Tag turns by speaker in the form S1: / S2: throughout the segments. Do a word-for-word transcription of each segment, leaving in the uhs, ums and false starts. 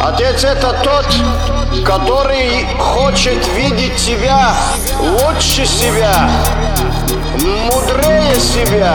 S1: Отец — это тот, который хочет видеть тебя лучше себя, мудрее себя.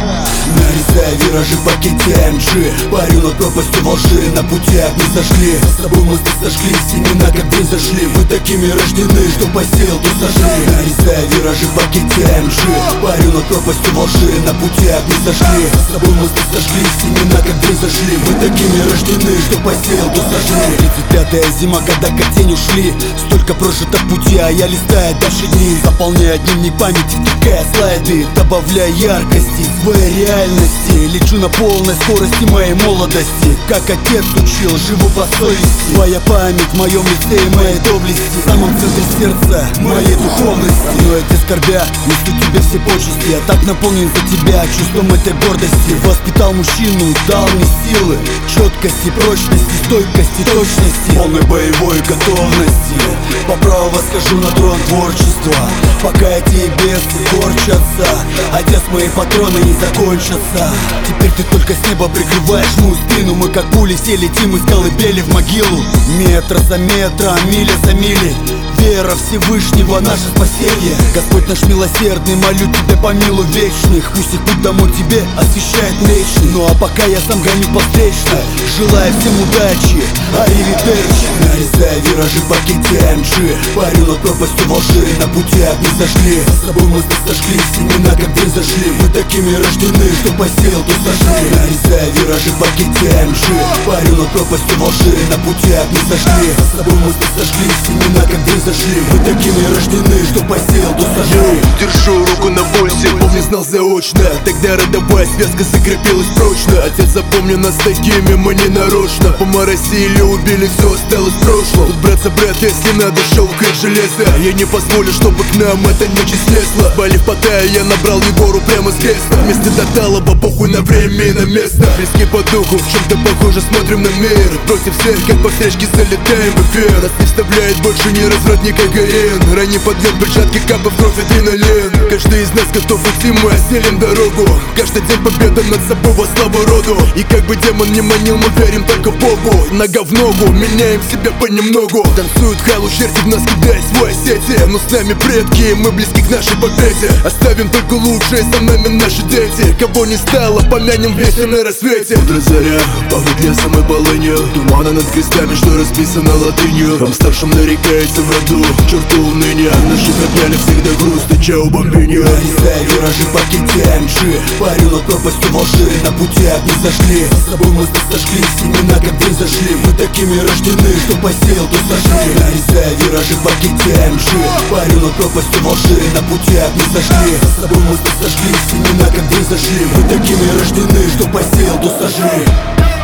S2: Нарезая виражи в пакете эм джи, парю над пропастью во лжи, на пути огни сошли. С тобой мосты сошли, семена как день зашли. Мы такими рождены, что посеял, то сожри. Нарезая виражи в пакете эм джи, парю над пропастью во лжи, на пути огни сошли. С тобой мосты сошли, семена как день зашли. Мы такими рождены, что посеял, то сожри. Тридцать пятая зима, когда как тень ушли. Столько прожито пути, а я листаю дальше дни. Заполняя дневник памяти, втыкая слайды, добавляя яркости своей реальности. Лечу на полной скорости моей молодости, как отец учил, живу по совести. Твоя память в моем лице и моей доблести, в самом центре сердца моей духовности. Но эти скорбя, несу тебе все почести. Я так наполнен за тебя чувством этой гордости. Воспитал мужчину, дал мне силы, четкости, прочности, стойкости, точности, полной боевой готовности. По праву восхожу на трон творчества, пока эти бесы корчатся. Отец, мои патроны не закончатся. Теперь ты только с неба прикрываешь мою спину. Мы как пули все летим из колыбели в могилу. Метр за метром, миля за милей. Вера Всевышнего — наше спасение. Господь наш милосердный, молю тебя, помилуй вечных. Пусть их путь домой тебе освещает млечный. Ну а пока я сам гоню по встречной, желаю всем удачи, аривидерчи. Нарезая виражи в пакете эм джи, парю над пропастью во лжи, на пути огни сошли. С собой мосты сошли, семена как день зашли. Мы такими рождены, что посеял, то сожри. Нарезая виражи в пакете эм джи, парю над пропастью во лжи, на пути огни сошли. С собой мосты сошли, семена как день зашли. Мы такими рождены, что посеял, то сожри.
S3: Держу руку на пульсе, помню, знал заочно. Тогда родовая связка закрепилась прочно. Отец запомнил нас такими, мы не нарочно. Поморосили, убили, все осталось в прошлом. Тут, братца, брат, если надо, щелкает железо. Я не позволю, чтобы к нам эта нечисть слезла. Болев потая, я набрал Егору прямо с креста. Вместе до талоба, похуй на время и на место. Близки по духу, в чем-то похоже, смотрим на мир. Против всех, как по встречке, залетаем в эфир. Нас не вставляет больше ни разврат, ни кокаин. Ранний подъем, перчатки, капа в кровь, адреналин. Каждый из нас готов идти, мы осилим дорогу. Каждый день победа над собой во славу роду. И как бы демон не манил, мы верим только Богу. Нога в ногу, меняем себя понемногу. Танцуют халу, черти в нас кидая свои сети. Но с нами предки, мы близки к нашей победе. Оставим только лучшее, за нами наши дети. Кого не стало, помянем вместе на рассвете. Утро заря, пахнет лесом и полынью. Тумана над крестами, что расписано латынью. Вам старшим нарекается в роду, к черту уныния. Наши отняли всегда груст и чау бомбинью.
S2: Нарезая виражи в пакете эм джи, парю над пропастью во лжи, на пути огни сошли. С собой мосты сошли, семена как день зашли. Мы такими рождены, что посеял, то сожри. Нарезая виражи в пакете эм джи, парю над пропастью во лжи, на пути огни сошли. С собой мосты сошли, семена как день зашли. Мы такими рождены, что посеял, то сожри.